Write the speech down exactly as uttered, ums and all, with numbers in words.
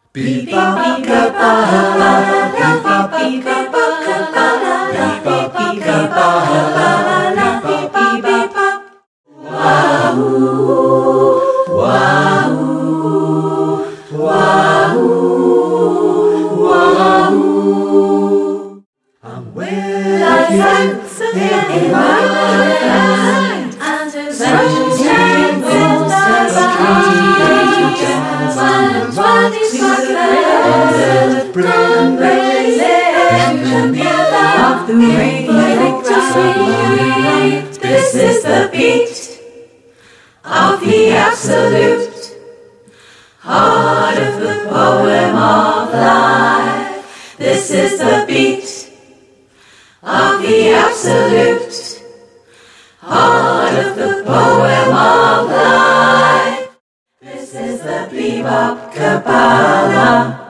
Bebop Kabbalah, Bebop Kabbalah, Bebop Kabbalah, Bebop. Wahoo, wahoo, wahoo, wahoo. I'm well, like thanks in my mind, and the sunshine with the sun, bodies like the brown rays, and of the radiant light. This is the beat of the absolute, heart of the poem of life. This is the beat of the absolute, heart of the poem of life. This is the Bebop Kabbalah.